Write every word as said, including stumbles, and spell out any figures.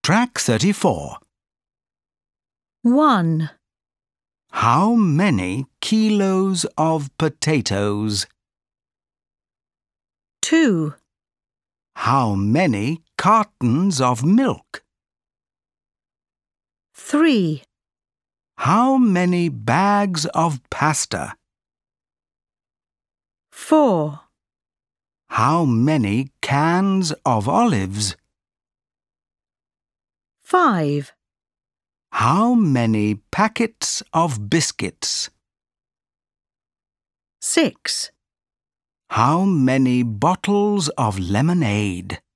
Track thirty-four. One. How many kilos of potatoes? Two. How many cartons of milk? Three. How many bags of pasta? Four. How many cans of olives? Five. How many packets of biscuits? Six. How many bottles of lemonade?